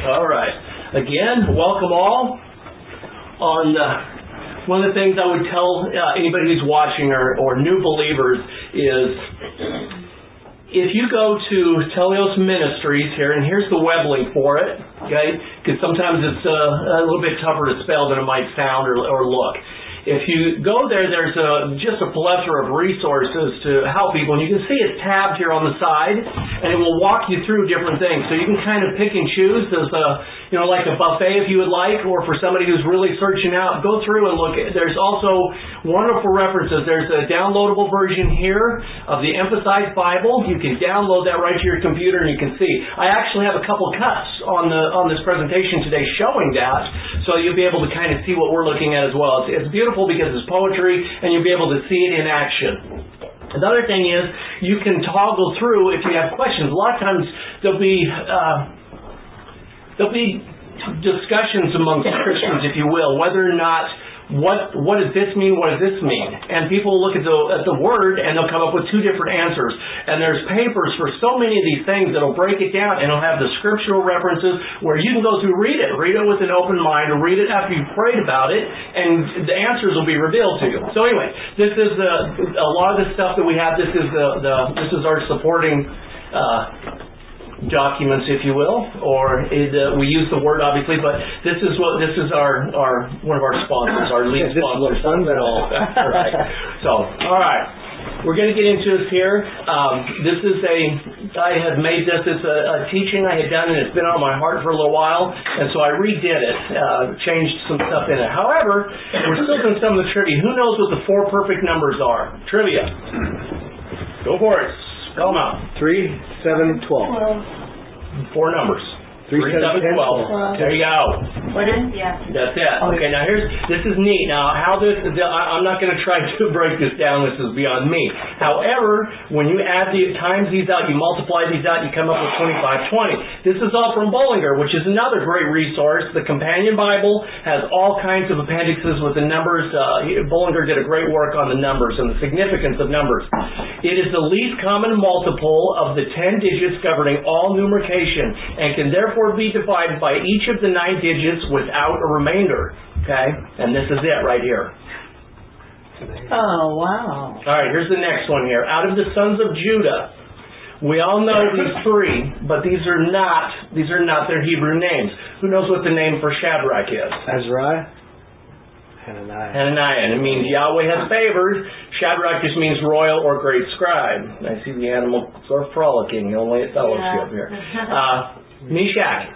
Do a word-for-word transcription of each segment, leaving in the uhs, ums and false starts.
All right. Again, welcome all. On uh, one of the things I would tell uh, anybody who's watching or, or new believers is, if you go to Telios Ministries here, and here's the web link for it, okay? Because sometimes it's uh, a little bit tougher to spell than it might sound or, or look. If you go there, there's a, just a plethora of resources to help people. And you can see it's tabbed here on the side, and it will walk you through different things. So you can kind of pick and choose as a, you know, like a buffet if you would like, or for somebody who's really searching out, go through and look. There's also wonderful references. There's a downloadable version here of the Emphasized Bible. You can download that right to your computer, and you can see. I actually have a couple cuts on the on this presentation today showing that, so you'll be able to kind of see what we're looking at as well. It's, it's beautiful because it's poetry, and you'll be able to see it in action. Another thing is, you can toggle through if you have questions. A lot of times there'll be uh, there'll be discussions amongst Christians, if you will, whether or not what what does this mean, what does this mean? And people look at the at the word and they'll come up with two different answers. And there's papers for so many of these things that'll break it down, and it'll have the scriptural references where you can go through, read it, read it with an open mind, or read it after you've prayed about it, and the answers will be revealed to you. So anyway, this is uh, a lot of the stuff that we have. This is the, the this is our supporting Uh, documents, if you will, or it, uh, we use the word obviously, but this is what this is our our one of our sponsors, our lead yeah, sponsor. Fun at all. Right. So, all right, we're going to get into this here. Um, this is a I had made this. It's a, a teaching I had done, and it's been on my heart for a little while, and so I redid it, uh, changed some stuff in it. However, we're still doing some of the trivia. Who knows what the four perfect numbers are? Trivia. Go for it. Spell them out. Three, seven, twelve. Four numbers. Three, Three seven, seven, twelve. twelve. There you go. What is? Yeah. That's it. Okay, now here's, this is neat. Now, how this, I'm not going to try to break this down. This is beyond me. However, when you add the, times these out, you multiply these out, you come up with twenty-five twenty. This is all from Bullinger, which is another great resource. The Companion Bible has all kinds of appendixes with the numbers. Uh, Bullinger did a great work on the numbers and the significance of numbers. It is the least common multiple of the ten digits governing all numerication, and can therefore be divided by each of the nine digits without a remainder. Okay? And this is it right here. Oh, wow. All right, here's the next one here. Out of the sons of Judah, we all know these three, but these are not these are not their Hebrew names. Who knows what the name for Shadrach is? Azariah? Hananiah. Hananiah. And it means Yahweh has favored. Shadrach just means royal or great scribe. I see the animals are frolicking only at fellowship here. Uh, Meshach.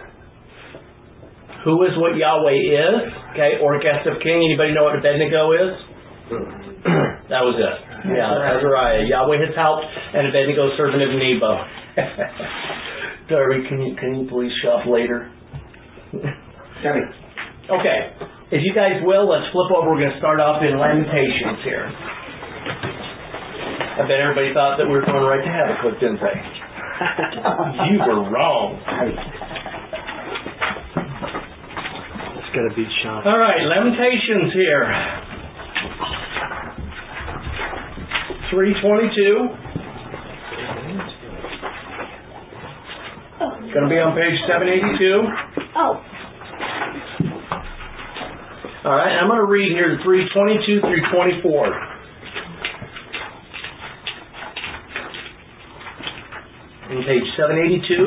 Who is what Yahweh is? Okay, or guest of king. Anybody know what Abednego is? That was it. Yeah, Azariah. Yahweh has helped, and Abednego, servant of Nebo. Darby, can you can you please shop later? Coming. Okay. If you guys will, let's flip over. We're going to start off in Lamentations here. I bet everybody thought that we were going right to Habakkuk, didn't they? You were wrong. It's got to beat Sean. All right, Lamentations here. three twenty-two. It's going to be on page seven eighty-two. Oh. All right, I'm going to read here three twenty-two through twenty-four. On page seven eighty-two.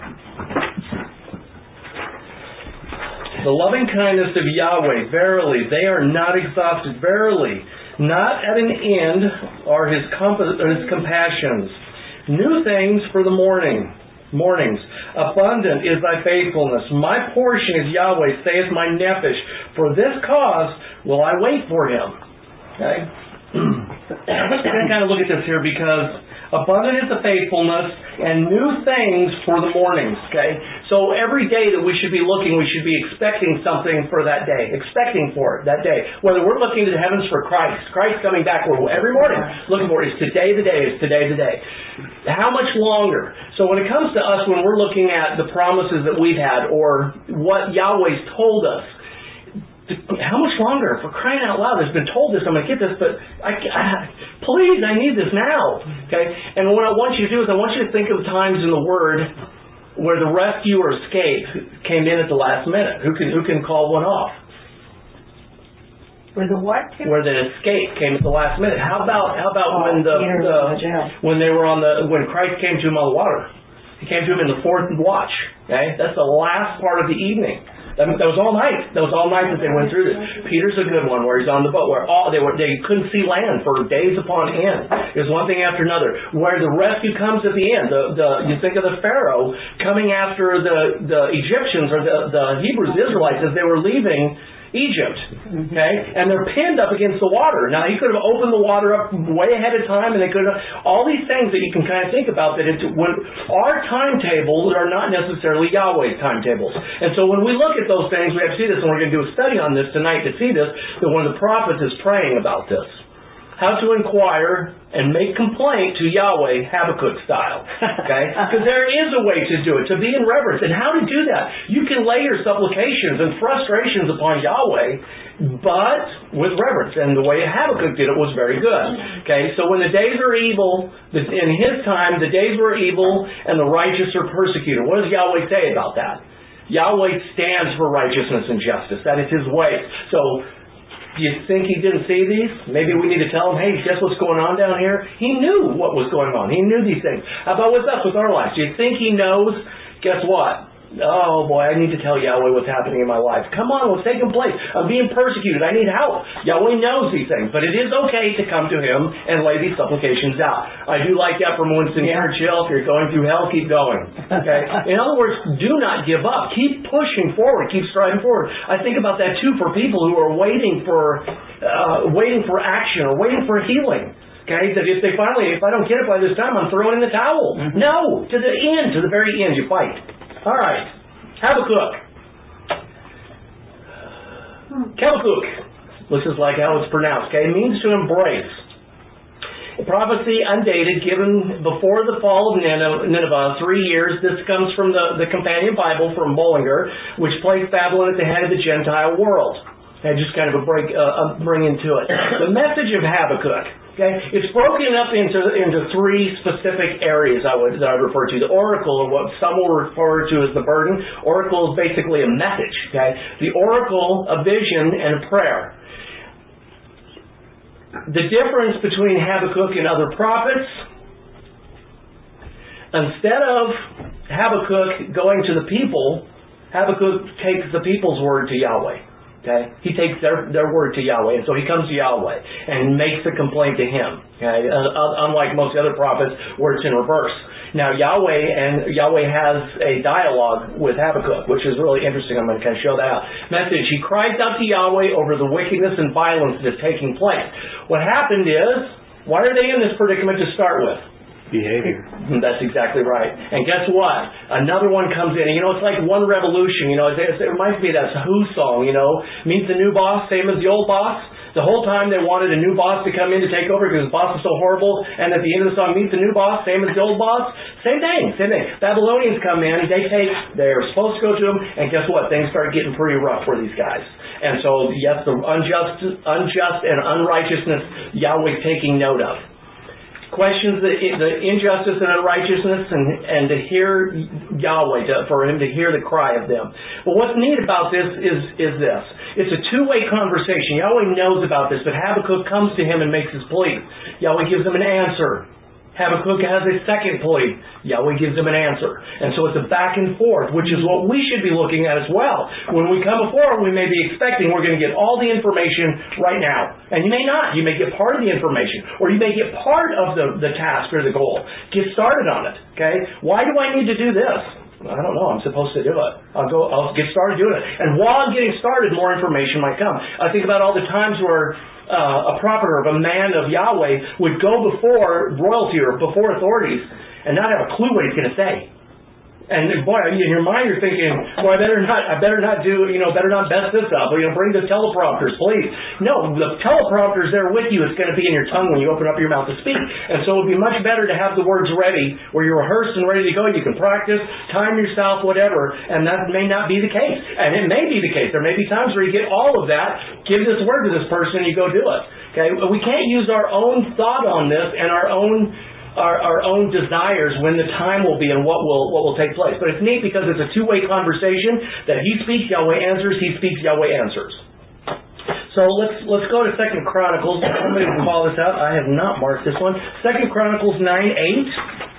The loving kindness of Yahweh, verily, they are not exhausted. Verily, not at an end are his, comp- his compassions. New things for the morning. Mornings. Abundant is thy faithfulness. My portion is Yahweh, saith my nephesh. For this cause will I wait for him. Okay? I'm going to kind of look at this here because abundant is the faithfulness and new things for the mornings. Okay? So every day that we should be looking, we should be expecting something for that day. Expecting for it that day. Whether we're looking to the heavens for Christ. Christ coming back every morning. Looking for it. Is today the day? Is today the day? How much longer? So when it comes to us, when we're looking at the promises that we've had or what Yahweh's told us, how much longer? For crying out loud, there's been told this, I'm going to get this, but I, I, please, I need this now. Okay? And what I want you to do is I want you to think of times in the Word where the rescue or escape came in at the last minute? Who can who can call one off? Where the what? Where the escape came at the last minute. How about how about Oh, when the, Peter was the in the jail. when they were on the when Christ came to him on the water? He came to him in the fourth watch. Okay, that's the last part of the evening. That, that was all night. That was all night that they went through this. Peter's a good one, where he's on the boat, where all they were they couldn't see land for days upon end. It was one thing after another. Where the rescue comes at the end. The the you think of the Pharaoh coming after the the Egyptians or the the Hebrews, the Israelites, as they were leaving Egypt, okay, and they're pinned up against the water. Now he could have opened the water up way ahead of time, and they could have all these things that you can kind of think about. That it's, when our timetables are not necessarily Yahweh's timetables, and so when we look at those things, we have to see this, and we're going to do a study on this tonight to see this. That one of the prophets is praying about this. How to inquire and make complaint to Yahweh Habakkuk style. Okay? Because there is a way to do it, to be in reverence. And how to do that? You can lay your supplications and frustrations upon Yahweh, but with reverence. And the way Habakkuk did it was very good. Okay? So when the days are evil, in his time, the days were evil and the righteous are persecuted. What does Yahweh say about that? Yahweh stands for righteousness and justice. That is his way. So, do you think he didn't see these? Maybe we need to tell him, hey, guess what's going on down here? He knew what was going on. He knew these things. How about with us, with our lives? Do you think he knows? Guess what? Oh boy, I need to tell Yahweh what's happening in my life. Come on, what's taking place? I'm being persecuted. I need help. Yahweh knows these things, but it is okay to come to him and lay these supplications out. I do like that from Winston Yeah. Churchill. If you're going through hell, keep going. Okay. In other words, do not give up. Keep pushing forward. Keep striding forward. I think about that too for people who are waiting for, uh, waiting for action or waiting for healing. Okay, that if they finally, if I don't get it by this time, I'm throwing in the towel. Mm-hmm. No, to the end, to the very end, you fight. All right, Habakkuk. Habakkuk, this is like how it's pronounced. Okay, it means to embrace. A prophecy undated, given before the fall of Nineveh, three years. This comes from the, the Companion Bible from Bullinger, which placed Babylon at the head of the Gentile world. And just kind of a break, uh, bring into it. The message of Habakkuk. Okay, it's broken up into into three specific areas I would that I would refer to. The oracle, or what some will refer to as the burden. Oracle is basically a message. Okay, the oracle, a vision, and a prayer. The difference between Habakkuk and other prophets. Instead of Habakkuk going to the people, Habakkuk takes the people's word to Yahweh. Okay, he takes their their word to Yahweh, and so he comes to Yahweh and makes the complaint to him. Okay, uh, unlike most other prophets, where it's in reverse. Now Yahweh and Yahweh has a dialogue with Habakkuk, which is really interesting. I'm going to kind of show that out. Message: he cries out to Yahweh over the wickedness and violence that is taking place. What happened is, why are they in this predicament to start with? Behavior. That's exactly right. And guess what? Another one comes in. And, you know, it's like one revolution. You know, it, it reminds me of that Who song, you know. Meets the new boss, same as the old boss. The whole time they wanted a new boss to come in to take over because the boss was so horrible. And at the end of the song, meets the new boss, same as the old boss. Same thing, same thing. Babylonians come in, they take, they're supposed to go to them, and guess what? Things start getting pretty rough for these guys. And so, yes, the unjust, unjust and unrighteousness, Yahweh's taking note of. Questions the, the injustice and unrighteousness, and, and to hear Yahweh, to, for him to hear the cry of them. But what's neat about this is, is this. It's a two-way conversation. Yahweh knows about this, but Habakkuk comes to him and makes his plea. Yahweh gives him an answer. Habakkuk has a second plea. Yahweh gives him an answer. And so it's a back and forth, which is what we should be looking at as well. When we come before, we may be expecting we're going to get all the information right now. And you may not. You may get part of the information. Or you may get part of the, the task or the goal. Get started on it. Okay? Why do I need to do this? I don't know. I'm supposed to do it. I'll go. I'll get started doing it. And while I'm getting started, more information might come. I think about all the times where uh, a prophet or a man of Yahweh would go before royalty or before authorities and not have a clue what he's going to say. And boy, in your mind you're thinking, well, I better not, I better not do, you know, better not mess this up. Or, you know, bring the teleprompters, please. No, the teleprompter's there with you. It's going to be in your tongue when you open up your mouth to speak. And so it would be much better to have the words ready, where you're rehearsed and ready to go. You can practice, time yourself, whatever. And that may not be the case. And it may be the case. There may be times where you get all of that. Give this word to this person, and you go do it. Okay, we can't use our own thought on this and our own our, our own desires when the time will be and what will what will take place. But it's neat because it's a two-way conversation that He speaks, Yahweh answers, He speaks, Yahweh answers. So let's let's go to Second Chronicles. Somebody can call this out. I have not marked this one. Second Chronicles nine eight.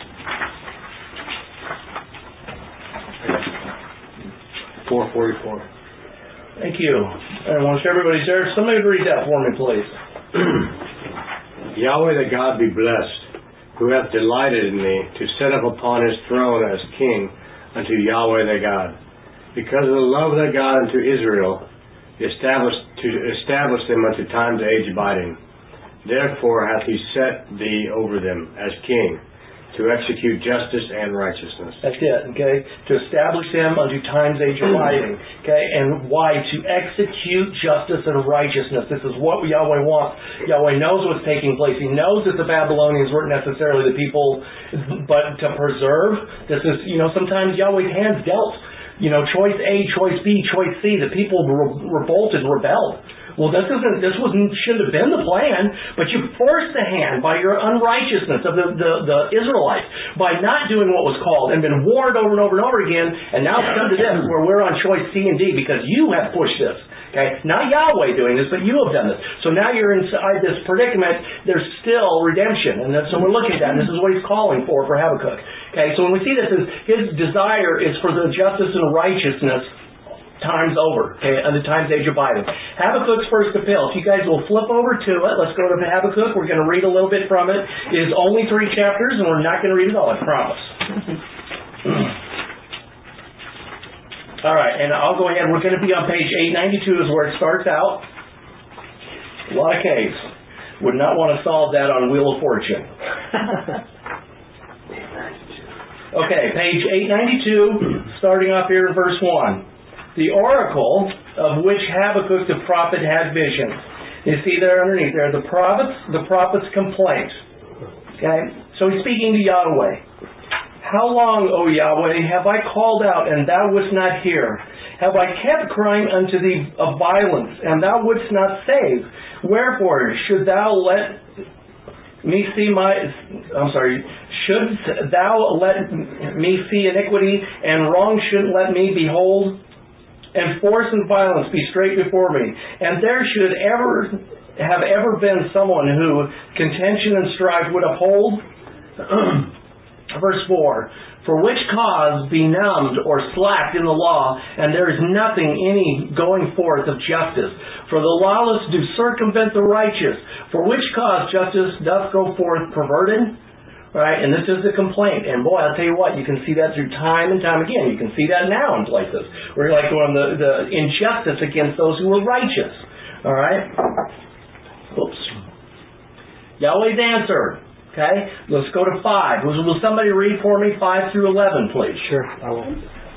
four forty-four. Thank you. I want everybody's there. Somebody read that for me, please. Yahweh the God be blessed, who hath delighted in me to set up upon His throne as King unto Yahweh the God. Because of the love of the God unto Israel, established to establish them unto times of age abiding. Therefore hath He set thee over them as King, to execute justice and righteousness. That's it, okay? To establish them unto times age abiding. Okay? And why? To execute justice and righteousness. This is what Yahweh wants. Yahweh knows what's taking place. He knows that the Babylonians weren't necessarily the people, but to preserve. This is, you know, sometimes Yahweh's hands dealt. You know, choice A, choice B, choice C. The people re- revolted, rebelled. Well, this isn't. This wasn't. Shouldn't have been the plan. But you forced the hand by your unrighteousness of the, the the Israelites by not doing what was called and been warned over and over and over again. And now it's come to this where we're on choice C and D because you have pushed this. Okay, not Yahweh doing this, but you have done this. So now you're inside this predicament. There's still redemption, and that's so we're looking at that. And this is what He's calling for for Habakkuk. Okay, so when we see this, is His desire is for the justice and righteousness. Times over, okay, and the times age abiding. Habakkuk's first appeal. If you guys will flip over to it, let's go to Habakkuk. We're going to read a little bit from it. It is only three chapters, and we're not going to read it all, I promise. All right, and I'll go ahead. We're going to be on page eight ninety-two is where it starts out. A lot of K's. Would not want to solve that on Wheel of Fortune. Okay, page eight ninety-two, starting off here in verse one. The oracle of which Habakkuk the prophet had vision. You see there underneath there, the prophet's, the prophet's complaint. Okay? So he's speaking to Yahweh. How long, O Yahweh, have I called out, and thou wouldst not hear? Have I kept crying unto thee of violence, and thou wouldst not save? Wherefore should thou let me see my... I'm sorry. Shouldst thou let me see iniquity, and wrong shouldn't let me behold? And force and violence be straight before me. And there should ever have ever been someone who contention and strife would uphold. Verse four. For which cause be numbed or slacked in the law, and there is nothing any going forth of justice. For the lawless do circumvent the righteous. For which cause justice doth go forth perverted. Right, and this is the complaint. And boy, I'll tell you what, you can see that through time and time again. You can see that now in places. We're like going the, the injustice against those who are righteous. All right? Oops. Yahweh's answer. Okay? Let's go to five. Will, will somebody read for me five through eleven, please? Sure, I will.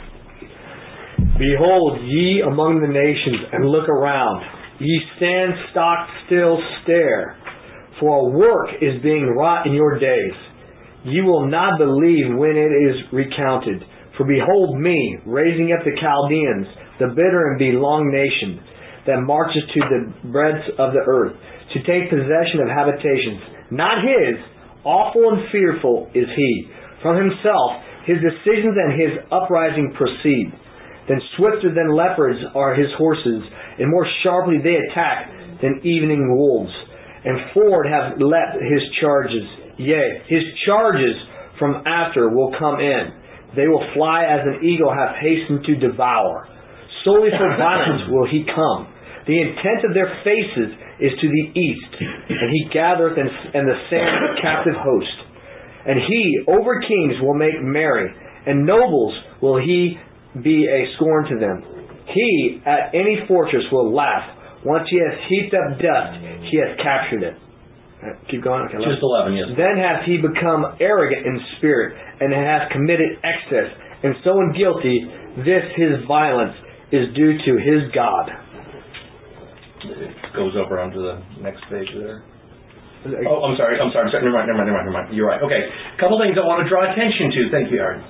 Behold, ye among the nations, and look around. Ye stand stock still, stare. For a work is being wrought in your days. Ye will not believe when it is recounted. For behold me, raising up the Chaldeans, the bitter and belong nation, that marches to the breadth of the earth, to take possession of habitations. Not his, awful and fearful is he. From himself, his decisions and his uprising proceed. Then swifter than leopards are his horses, and more sharply they attack than evening wolves. And forward have leapt his charges. Yea, his charges from after will come in. They will fly as an eagle hath hastened to devour. Solely for violence will he come. The intent of their faces is to the east, and he gathereth in, in the sand of captive host. And he over kings will make merry, and nobles will he be a scorn to them. He at any fortress will laugh. Once he has heaped up dust, he has captured it. Keep going. Okay, Just eleven, yes. Then hath he become arrogant in spirit, and hath committed excess, and so in guilty. This his violence is due to his God. It goes over onto the next page there. Oh, I'm sorry. I'm sorry. I'm sorry. Never mind. Never mind. Never mind. Never mind. You're right. Okay. A couple things I want to draw attention to. Thank you, Aaron.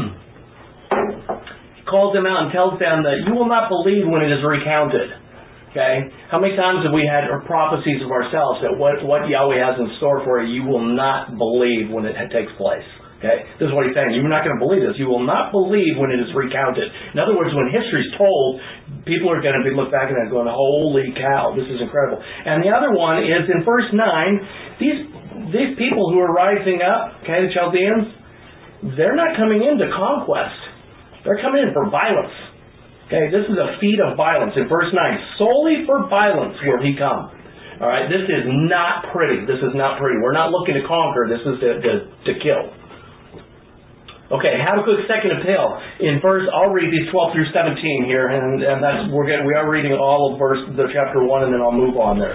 Calls them out and tells them that you will not believe when it is recounted. Okay? How many times have we had prophecies of ourselves that what, what Yahweh has in store for you, you will not believe when it takes place? Okay? This is what he's saying. You're not going to believe this. You will not believe when it is recounted. In other words, when history's told, people are going to be look back at that going, holy cow, this is incredible. And the other one is in verse nine, these these people who are rising up, okay, the Chaldeans, they're not coming into conquest. They're coming in for violence. Okay, this is a feat of violence. In verse nine, solely for violence will he come. All right, this is not pretty. This is not pretty. We're not looking to conquer. This is to, to, to kill. Okay, Habakkuk's second appeal. In verse, I'll read these twelve through seventeen here, and, and that's we're getting, we are reading all of verse the chapter one, and then I'll move on there.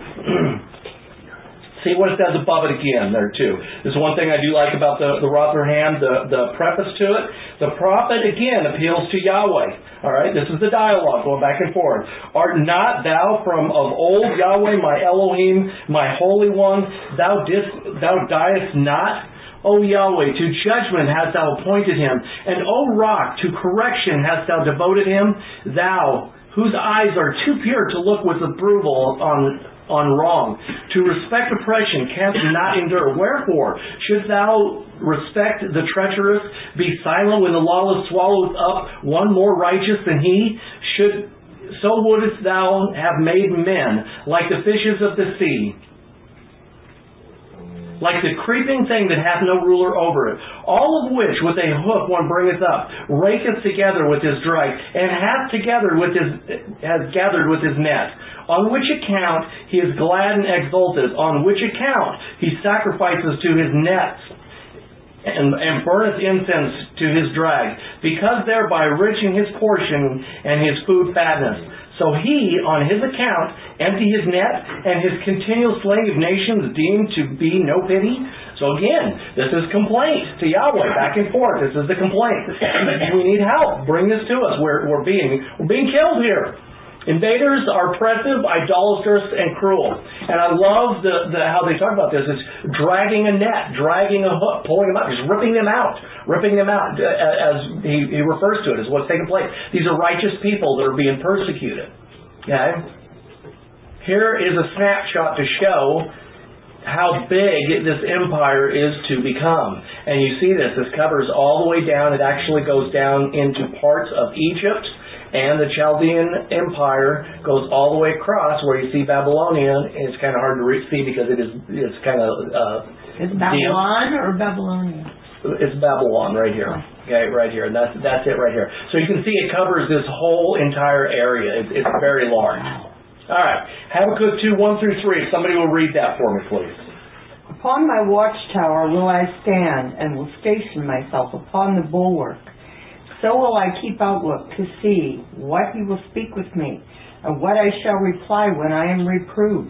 See what it says above it again there too. There's one thing I do like about the, the Rotherham, the, the preface to it. The prophet again appeals to Yahweh. Alright, this is the dialogue going back and forth. Art not thou from of old, Yahweh, my Elohim, my Holy One? Thou didst, thou diest not? O Yahweh, to judgment hast thou appointed him, and O rock, to correction hast thou devoted him? Thou, whose eyes are too pure to look with approval on on wrong, to respect oppression, canst not endure. Wherefore shouldst thou respect the treacherous, be silent when the lawless swallows up one more righteous than he? Should so wouldst thou have made men like the fishes of the sea, like the creeping thing that hath no ruler over it, all of which with a hook one bringeth up, raketh together with his drag, and hath together with his has gathered with his net. On which account he is glad and exulted, on which account he sacrifices to his nets, and, and burneth incense to his drag, because thereby rich in his portion and his food fatness. So he, on his account, empty his net, and his continual slaying of nations deemed to be no pity. So again, this is complaint to Yahweh, back and forth. This is the complaint. We need help. Bring this to us. We're, we're being we're being killed here. Invaders are oppressive, idolatrous, and cruel. And I love the, the how they talk about this. It's dragging a net, dragging a hook, pulling them out, just ripping them out, ripping them out, as he, he refers to it, as what's taking place. These are righteous people that are being persecuted. Okay? Here is a snapshot to show how big this empire is to become. And you see this. This covers all the way down. It actually goes down into parts of Egypt. And the Chaldean Empire goes all the way across where you see Babylonian. It's kind of hard to re- see because it is it's kind of uh, Is it Babylon dim. Or Babylonian? It's Babylon right here. Okay, right here. And that's that's it right here. So you can see it covers this whole entire area. It's, it's very large. All right. Habakkuk two, one through three. Somebody will read that for me, please. Upon my watchtower will I stand, and will station myself upon the bulwark. So will I keep outlook to see what he will speak with me, and what I shall reply when I am reproved.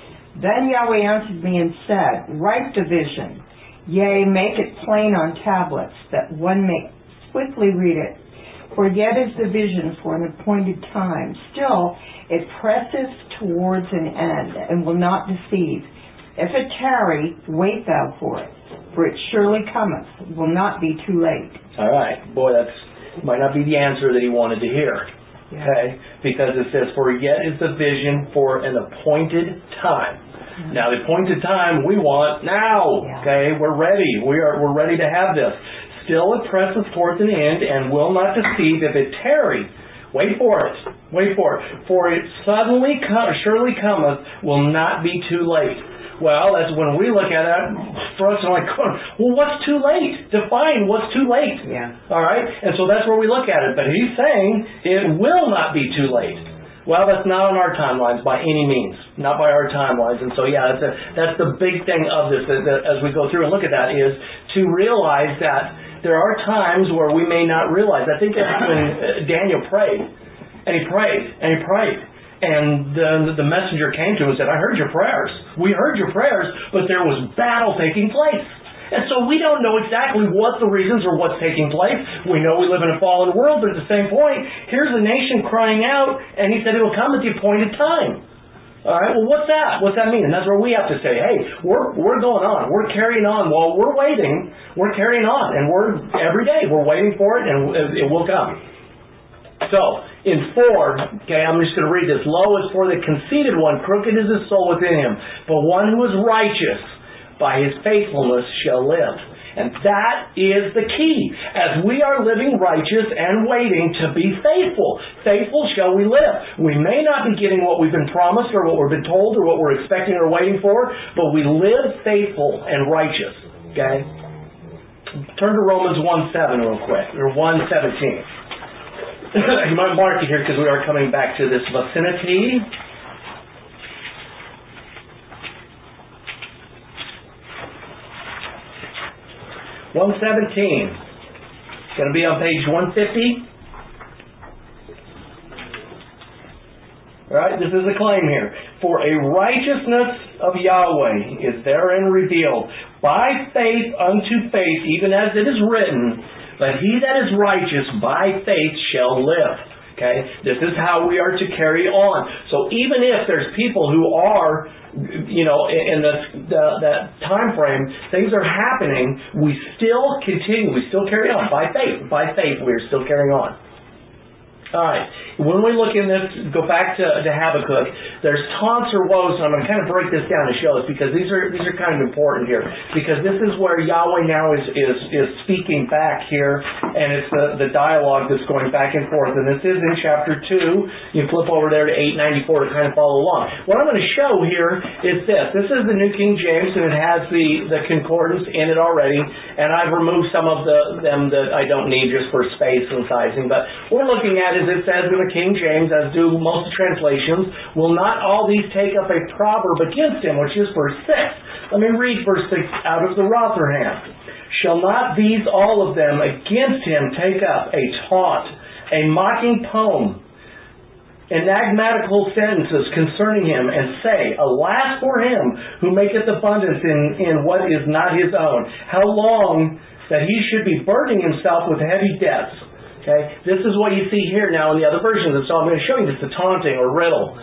Then Yahweh answered me and said, Write the vision, yea, make it plain on tablets, that one may swiftly read it. For yet is the vision for an appointed time. Still, it presseth towards an end, and will not deceive. If it tarry, wait thou for it, for it surely cometh, will not be too late. All right. Boy, that's might not be the answer that he wanted to hear. Yeah. Okay? Because it says, for yet is the vision for an appointed time. Mm-hmm. Now, the appointed time we want now. Yeah. Okay? We're ready. We are, we're ready to have this. Still it presseth towards an end, and will not deceive. If it tarry, wait for it. Wait for it. For it suddenly come, surely cometh, will not be too late. Well, that's when we look at it, for us, we're like, well, what's too late? Define what's too late. Yeah. All right? And so that's where we look at it. But he's saying it will not be too late. Well, that's not on our timelines by any means. Not by our timelines. And so, yeah, that's, a, that's the big thing of this that, that, as we go through and look at that is to realize that there are times where we may not realize. I think that's when Daniel prayed. And he prayed. And he prayed. And the, the messenger came to him and said, I heard your prayers. We heard your prayers, but there was battle taking place. And so we don't know exactly what the reasons or what's taking place. We know we live in a fallen world, but at the same point, here's a nation crying out, and he said it will come at the appointed time. All right, well, what's that? What's that mean? And that's where we have to say, hey, we're we're going on. We're carrying on. While we're waiting, we're carrying on. And we're every day, we're waiting for it, and it will come. So, in four, okay, I'm just going to read this. Lo is for the conceited one, crooked is his soul within him. But one who is righteous, by his faithfulness shall live. And that is the key. As we are living righteous and waiting to be faithful, faithful shall we live. We may not be getting what we've been promised or what we've been told or what we're expecting or waiting for, but we live faithful and righteous. Okay? Turn to Romans one seven real quick, or one seventeen. You might mark it here because we are coming back to this vicinity. one seventeen. It's going to be on page one fifty. Alright, this is a claim here. For a righteousness of Yahweh is therein revealed, by faith unto faith, even as it is written, but he that is righteous by faith shall live. Okay? This is how we are to carry on. So even if there's people who are, you know, in the, the that time frame, things are happening, we still continue, we still carry on. By faith. By faith we are still carrying on. Alright, when we look in this, go back to, to Habakkuk, there's taunts or woes, and I'm going to kind of break this down to show us, because these are these are kind of important here, because this is where Yahweh now is, is, is speaking back here, and it's the, the dialogue that's going back and forth, and this is in chapter two. You flip over there to eight ninety-four to kind of follow along. What I'm going to show here is this. This is the New King James, and it has the, the concordance in it already, and I've removed some of the them that I don't need just for space and sizing, but what we're looking at is it says in the King James, as do most translations, will not all these take up a proverb against him, which is verse six. Let me read verse six out of the Rotherham. Shall not these all of them against him take up a taunt, a mocking poem, enigmatical sentences concerning him, and say, Alas for him who maketh abundance in, in what is not his own. How long that he should be burdening himself with heavy debts. Okay? This is what you see here now in the other versions. And so I'm going to show you this, the taunting or riddle.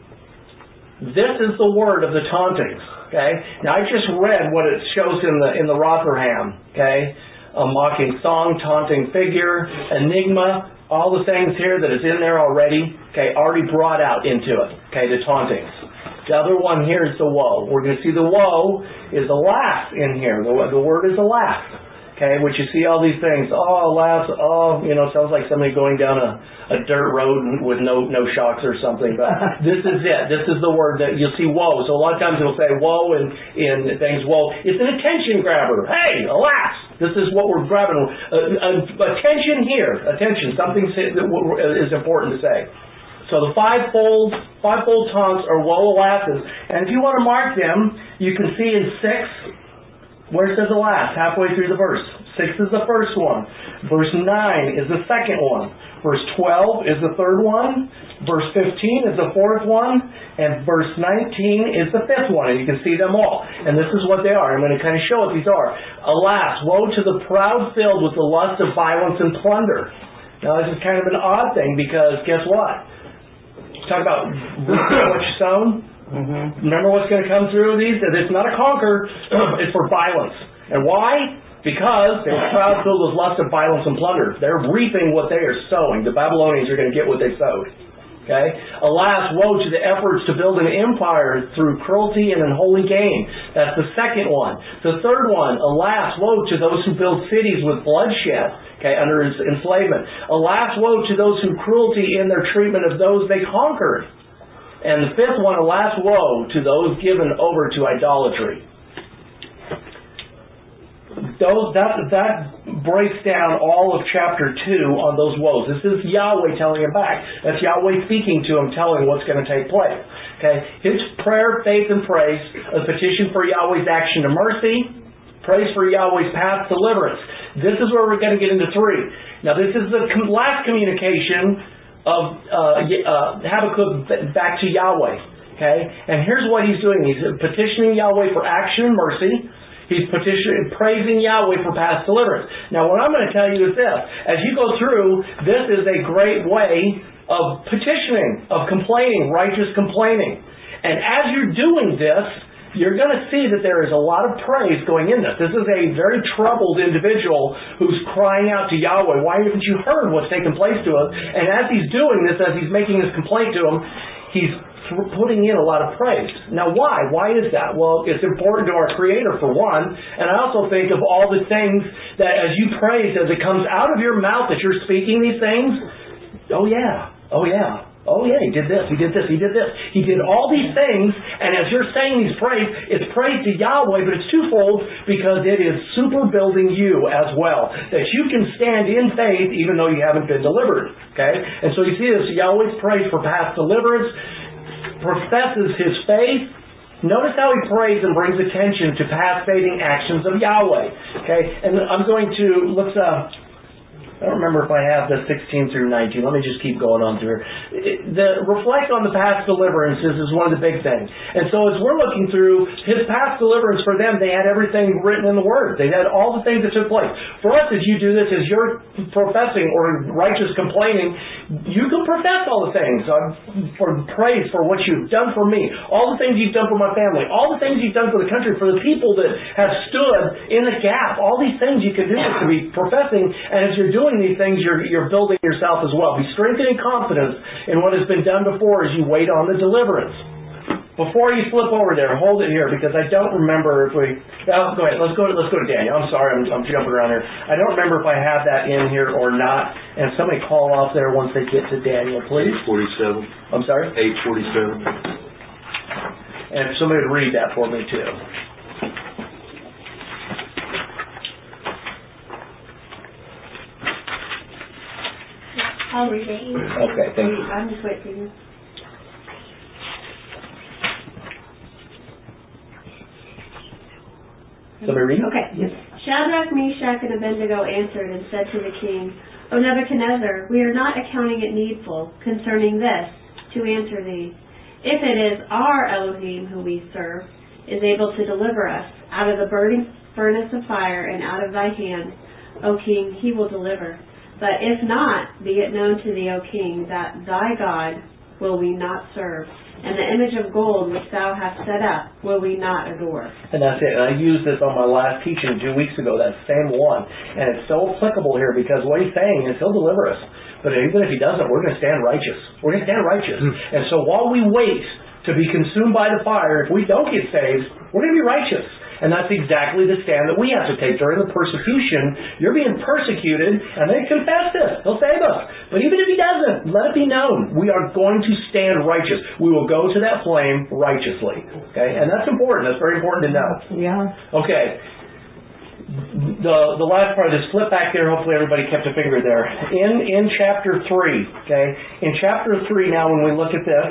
This is the word of the tauntings. Okay? Now I just read what it shows in the in the Rotherham. Okay? A mocking song, taunting figure, enigma, all the things here that is in there already. Okay, already brought out into it. Okay, the tauntings. The other one here is the woe. We're going to see the woe is alas in here. The, the word is alas. Okay, which you see all these things. Oh, alas, oh, you know, sounds like somebody going down a, a dirt road with no no shocks or something. But this is it. This is the word that you'll see woe. So a lot of times it'll say woe in, in things, woe. It's an attention grabber. Hey, alas. This is what we're grabbing. Uh, uh, attention here. Attention. Something is important to say. So the fivefold, fivefold taunts are woe, alas's. And if you want to mark them, you can see in six, where it says alas, halfway through the verse. Six is the first one. Verse nine is the second one. Verse twelve is the third one. Verse fifteen is the fourth one. And verse nineteen is the fifth one. And you can see them all. And this is what they are. I'm going to kind of show what these are. Alas, woe to the proud filled with the lust of violence and plunder. Now this is kind of an odd thing, because guess what? Talk about what you sown. Mm-hmm. Remember what's going to come through these? It's not a conquer, it's for violence. And why? Because they're proud, filled with lust of violence and plunder. They're reaping what they are sowing. The Babylonians are going to get what they sowed. Okay? Alas, woe to the efforts to build an empire through cruelty and unholy gain. That's the second one. The third one, alas, woe to those who build cities with bloodshed. Okay, under enslavement. Alas, woe to those who cruelty in their treatment of those they conquered. And the fifth one, alas, woe to those given over to idolatry. Those, that, that breaks down all of chapter two on those woes. This is Yahweh telling him back. That's Yahweh speaking to him, telling what's going to take place. Okay, his prayer, faith, and praise, a petition for Yahweh's action to mercy, praise for Yahweh's path, deliverance. This is where we're going to get into three. Now, this is the last communication of uh, uh, Habakkuk back to Yahweh. Okay? And here's what he's doing. He's petitioning Yahweh for action and mercy. He's petitioning, praising Yahweh for past deliverance. Now, what I'm going to tell you is this. As you go through, this is a great way of petitioning, of complaining, righteous complaining. And as you're doing this, you're going to see that there is a lot of praise going in this. This is a very troubled individual who's crying out to Yahweh, why haven't you heard what's taken place to us? And as he's doing this, as he's making this complaint to him, he's putting in a lot of praise. Now why? Why is that? Well, it's important to our Creator for one, and I also think of all the things that as you praise, as it comes out of your mouth that you're speaking these things, oh yeah, oh yeah. Oh yeah, he did this, he did this, he did this. He did all these things, and as you're saying these praise, it's praise to Yahweh, but it's twofold because it is super building you as well. That you can stand in faith even though you haven't been delivered. Okay? And so you see this, Yahweh's praise for past deliverance, professes his faith. Notice how he prays and brings attention to past saving actions of Yahweh. Okay? And I'm going to, let's, uh, I don't remember if I have the sixteen through nineteen. Let me just keep going on through. The reflect on the past deliverances is one of the big things. And so as we're looking through his past deliverance for them, they had everything written in the Word. They had all the things that took place. For us, as you do this, as you're professing or righteous complaining, you can profess all the things uh, for praise for what you've done for me, all the things you've done for my family, all the things you've done for the country, for the people that have stood in the gap. All these things you can do to be professing, and as you're doing these things, you're, you're building yourself as well. Be strengthening confidence in what has been done before as you wait on the deliverance. Before you flip over there, hold it here because I don't remember if we. Oh, go ahead. Let's go. To, let's go to Daniel. I'm sorry. I'm, I'm jumping around here. I don't remember if I have that in here or not. And somebody call off there once they get to Daniel, please. eight forty-seven. I'm sorry. eight forty-seven. And if somebody would read that for me too. I'll read it. Okay, thank you. I'm just waiting. Somebody read? Okay. Yes. Shadrach, Meshach, and Abednego answered and said to the king, O Nebuchadnezzar, we are not accounting it needful concerning this to answer thee. If it is our Elohim who we serve is able to deliver us out of the burning furnace of fire and out of thy hand, O king, he will deliver. But if not, be it known to thee, O king, that thy God will we not serve, and the image of gold which thou hast set up will we not adore. And that's it. And I used this on my last teaching two weeks ago, that same one. And it's so applicable here because what he's saying is he'll deliver us. But even if he doesn't, we're going to stand righteous. We're going to stand righteous. Mm. And so while we wait to be consumed by the fire, if we don't get saved, we're going to be righteous. And that's exactly the stand that we have to take during the persecution. You're being persecuted, and they confess this. He'll save us. But even if he doesn't, let it be known. We are going to stand righteous. We will go to that flame righteously. Okay? And that's important. That's very important to know. Yeah. Okay. The the last part of this, flip back there. Hopefully everybody kept a finger there. In, in chapter three, okay? In chapter three now, when we look at this,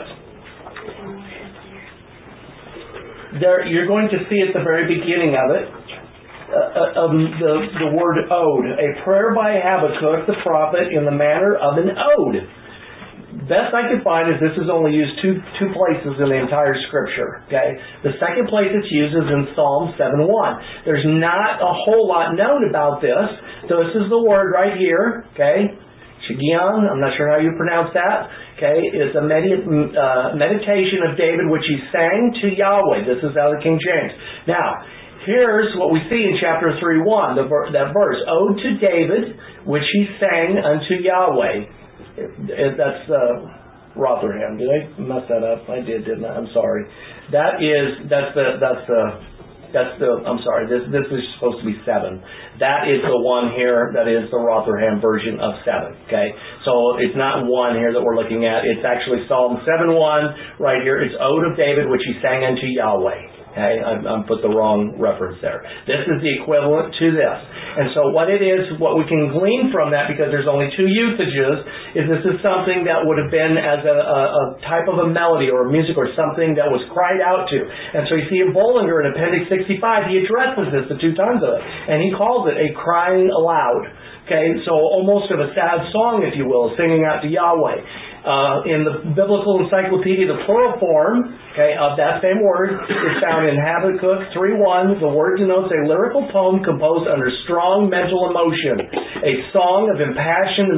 There, you're going to see at the very beginning of it uh, uh, the, the word ode. A prayer by Habakkuk the prophet in the manner of an ode. Best I could find is this is only used two two places in the entire Scripture. Okay, the second place it's used is in Psalm seven one. There's not a whole lot known about this. So this is the word right here. Okay. Shigion, I'm not sure how you pronounce that. Okay, it's a med- uh, meditation of David which he sang to Yahweh. This is out of King James. Now, here's what we see in chapter three one, the ver- that verse. Ode to David which he sang unto Yahweh. It, it, that's uh, Rotherham. Did I mess that up? I did, didn't I? I'm sorry. That is, that's the, that's the, that's the, I'm sorry, this, this is supposed to be seven. That is the one here that is the Rotherham version of seven. Okay? So it's not one here that we're looking at. It's actually Psalm seven one right here. It's Ode of David which he sang unto Yahweh. Okay? I, I put the wrong reference there. This is the equivalent to this. And so what it is, what we can glean from that, because there's only two usages, is this is something that would have been as a, a, a type of a melody or a music or something that was cried out to. And so you see in Bollinger in Appendix sixty-five, he addresses this the two times of it. And he calls it a crying aloud. Okay, so almost of a sad song, if you will, singing out to Yahweh. Uh, in the Biblical Encyclopedia, the plural form, okay, of that same word is found in Habakkuk three one. The word denotes a lyrical poem composed under strong mental emotion, a song of impassioned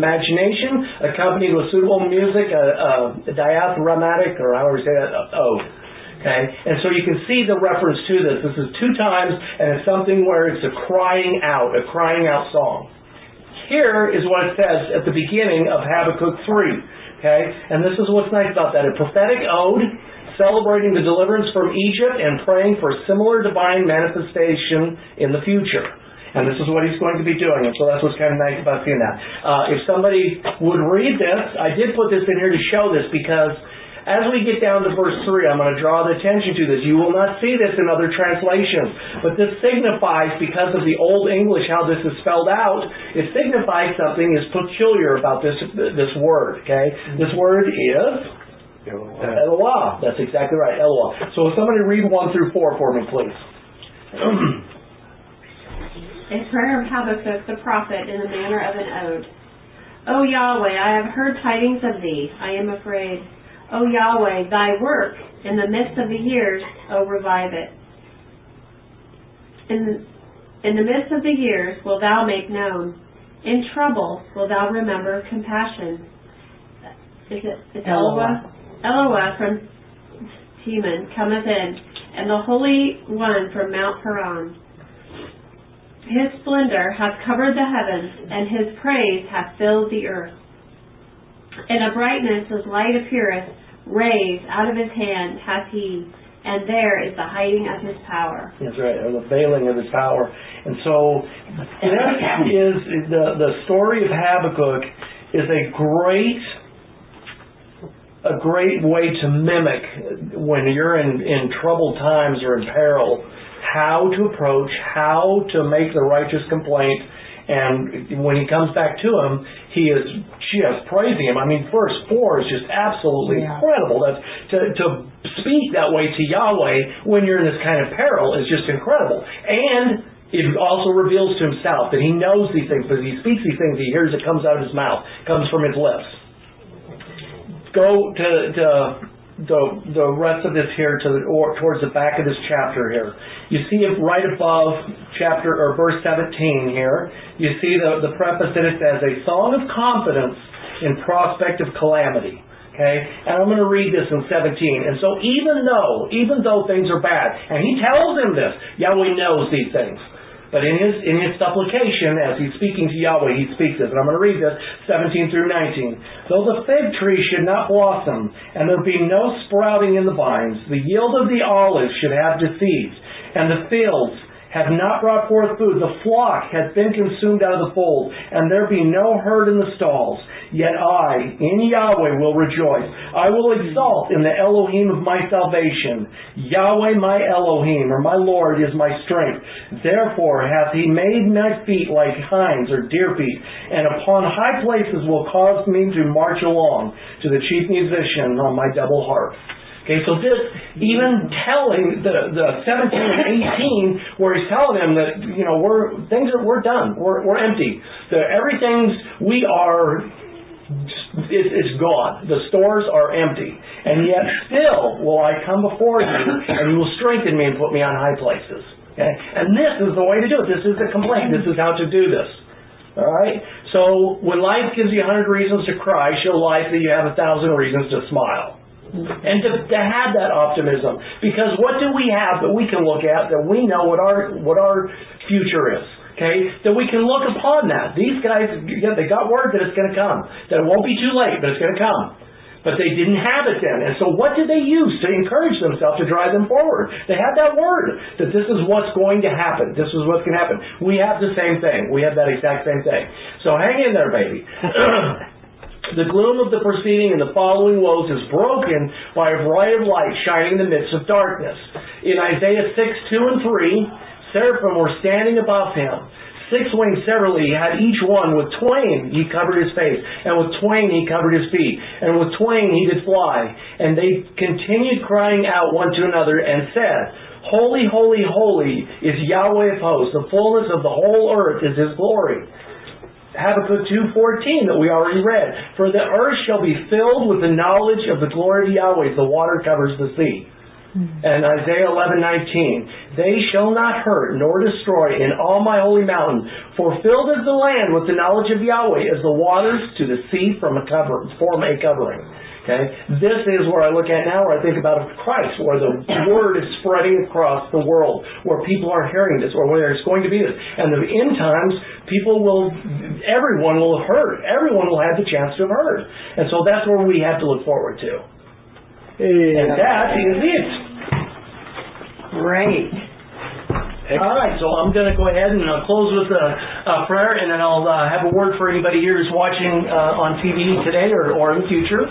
imagination, accompanied with suitable music, a, a diaphragmatic, or however you say that, ode. Okay? And so you can see the reference to this. This is two times, and it's something where it's a crying out, a crying out song. Here is what it says at the beginning of Habakkuk three. Okay? And this is what's nice about that. A prophetic ode celebrating the deliverance from Egypt and praying for a similar divine manifestation in the future. And this is what he's going to be doing. And so that's what's kind of nice about seeing that. Uh, if somebody would read this, I did put this in here to show this because as we get down to verse three, I'm going to draw the attention to this. You will not see this in other translations. But this signifies, because of the Old English, how this is spelled out, it signifies something is peculiar about this this word. Okay? This word is Eloah. That's exactly right, Eloah. So somebody read one through four for me, please. A prayer of Habakkuk the prophet in the manner of an ode. O Yahweh, I have heard tidings of thee. I am afraid. O Yahweh, thy work in the midst of the years, O revive it. In, in the midst of the years wilt thou make known. In trouble wilt thou remember compassion. Is it it's Eloah? Eloah from Teman cometh in, and the Holy One from Mount Paran. His splendor hath covered the heavens, and his praise hath filled the earth. In a brightness as light appeareth, rays out of his hand hath he, and there is the hiding of his power. That's right, or the veiling of his power. And so, that is, the, the story of Habakkuk is a great a great way to mimic when you're in, in troubled times or in peril, how to approach, how to make the righteous complaint. And when he comes back to him, he is just praising him. I mean, verse four is just absolutely yeah. incredible. That's, to, to speak that way to Yahweh when you're in this kind of peril is just incredible. And it also reveals to himself that he knows these things, but he speaks these things, he hears it comes out of his mouth, comes from his lips. Go to, to the the rest of this here to the, or towards the back of this chapter here. You see it right above chapter or verse seventeen here. You see the, the preface that it says, a song of confidence in prospect of calamity. Okay? And I'm going to read this in seventeen. And so even though, even though things are bad, and he tells him this, Yahweh knows these things. But in his in his supplication, as he's speaking to Yahweh, he speaks this. And I'm going to read this, seventeen through nineteen. Though the fig tree should not blossom, and there be no sprouting in the vines, the yield of the olive should have deceased, and the fields have not brought forth food, the flock hath been consumed out of the fold, and there be no herd in the stalls. Yet I, in Yahweh, will rejoice. I will exalt in the Elohim of my salvation. Yahweh my Elohim, or my Lord, is my strength. Therefore hath he made my feet like hinds or deer feet, and upon high places will cause me to march along to the chief musician on my double harp. Okay, so this, even telling the the seventeen and eighteen, where he's telling them that, you know, we're things are we're done, we're we're empty. The everything's we are it, it's gone. The stores are empty, and yet still will I come before you, and you will strengthen me and put me on high places. Okay, and this is the way to do it. This is the complaint. This is how to do this. All right. So when life gives you a hundred reasons to cry, show life that you have a thousand reasons to smile. And to, to have that optimism, because what do we have that we can look at that we know what our what our future is? Okay, that we can look upon that. These guys, yeah, they got word that it's going to come, that it won't be too late, but it's going to come. But they didn't have it then, and so what did they use to encourage themselves to drive them forward? They had that word that this is what's going to happen. This is what's going to happen. We have the same thing. We have that exact same thing. So hang in there, baby. The gloom of the preceding and the following woes is broken by a variety of light shining in the midst of darkness. In Isaiah six, two and three, seraphim were standing above him. Six wings severally had each one. With twain he covered his face, and with twain he covered his feet, and with twain he did fly. And they continued crying out one to another, and said, Holy, holy, holy is Yahweh of hosts. The fullness of the whole earth is his glory. Habakkuk two fourteen that we already read. For the earth shall be filled with the knowledge of the glory of Yahweh. The water covers the sea. Mm-hmm. And Isaiah eleven nineteen. They shall not hurt nor destroy in all my holy mountain. For filled is the land with the knowledge of Yahweh as the waters to the sea from a cover, form a covering. Okay? This is where I look at now, where I think about Christ, where the word is spreading across the world, where people are hearing this, or where it's going to be this. And the end times, people will, everyone will have heard. Everyone will have the chance to have heard. And so that's where we have to look forward to. And that is it. Great. All right, so I'm going to go ahead and uh, close with a, a prayer, and then I'll uh, have a word for anybody here who's watching uh, on T V today or, or in the future.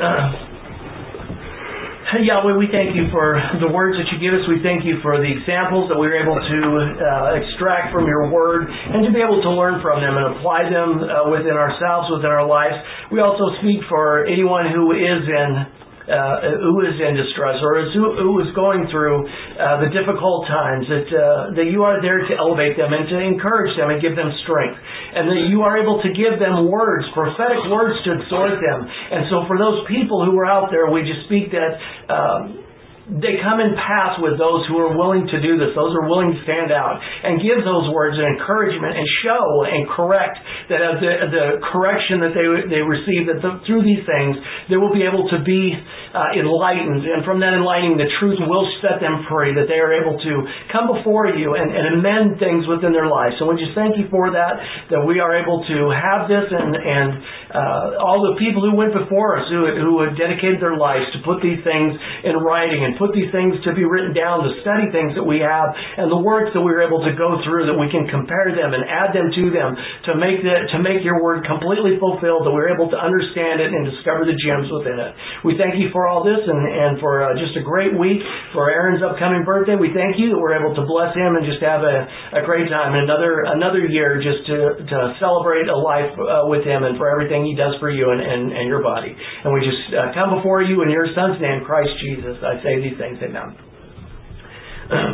Uh, Yahweh, we thank you for the words that you give us. We thank you for the examples that we were able to uh, extract from your word and to be able to learn from them and apply them uh, within ourselves, within our lives. We also speak for anyone who is in Uh, who is in distress or is, who, who is going through uh, the difficult times, that uh, that you are there to elevate them and to encourage them and give them strength, and that you are able to give them words, prophetic words to exhort them. And so for those people who are out there, we just speak that um, they come and pass with those who are willing to do this, those who are willing to stand out and give those words of encouragement and show and correct that uh, the, the correction that they they receive, that the, through these things they will be able to be uh, enlightened, and from that enlightening the truth will set them free, that they are able to come before you and, and amend things within their lives. So we just thank you for that, that we are able to have this, and, and uh, all the people who went before us who, who had dedicated their lives to put these things in writing and put these things to be written down, to study things that we have, and the works that we were able to go through, that we can compare them and add them to them to make the, to make your word completely fulfilled, that we're able to understand it and discover the gems within it. We thank you for all this, and, and for uh, just a great week, for Aaron's upcoming birthday. We thank you that we're able to bless him and just have a, a great time, another another year just to, to celebrate a life uh, with him, and for everything he does for you and, and, and your body. And we just uh, come before you in your son's name, Christ Jesus. I say these things, amen. Um,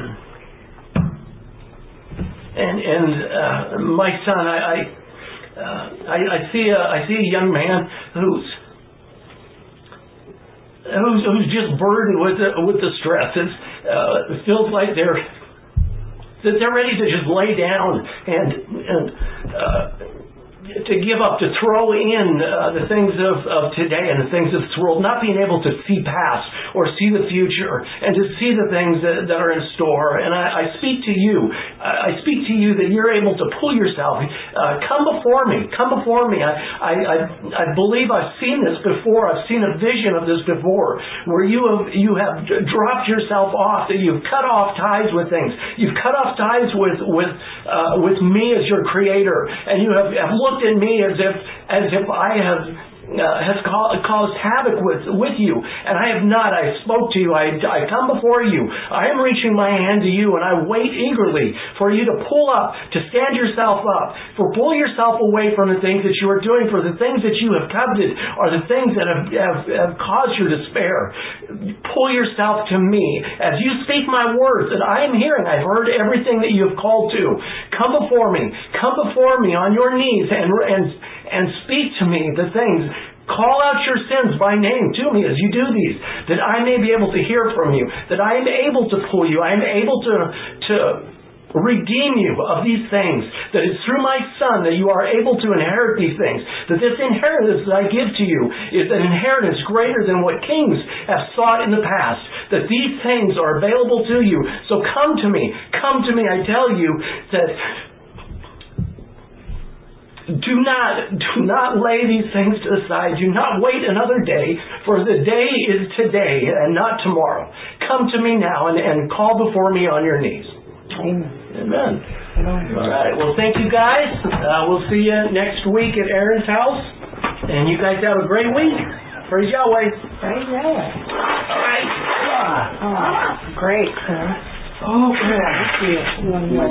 and and uh, my son, I I, uh, I I see a I see a young man who's who's, who's just burdened with the, with the stress. It's, uh, it feels like they're that they're ready to just lay down and and. Uh, to give up, to throw in uh, the things of, of today and the things of this world, not being able to see past or see the future and to see the things that, that are in store. And I, I speak to you. I speak to you that you're able to pull yourself. Uh, come before me. Come before me. I, I, I, I believe I've seen this before. I've seen a vision of this before, where you have you have dropped yourself off, that you've cut off ties with things. You've cut off ties with with uh, with me as your creator, and you have, have looked in me as if as if I have uh, has ca- caused havoc with with you, and I have not. I spoke to you. I, I come before you. I am reaching my hand to you, and I wait eagerly for you to pull up, to stand yourself up, for pull yourself away from the things that you are doing, for the things that you have coveted are the things that have, have, have caused your despair. Pull yourself to me as you speak my words that I am hearing. I've heard everything that you have called to. Come before me. Come before me on your knees and and and speak to me the things. Call out your sins by name to me as you do these, that I may be able to hear from you, that I am able to pull you, I am able to to redeem you of these things, that it's through my Son that you are able to inherit these things, that this inheritance that I give to you is an inheritance greater than what kings have sought in the past, that these things are available to you. So come to me, come to me. I tell you that Do not, do not lay these things to the side. Do not wait another day, for the day is today and not tomorrow. Come to me now and, and call before me on your knees. Amen. Amen. All right. Well, thank you guys. Uh, we'll see you next week at Aaron's house. And you guys have a great week. Praise Yahweh. Praise Yahweh. All right. Oh, great, sir. Okay.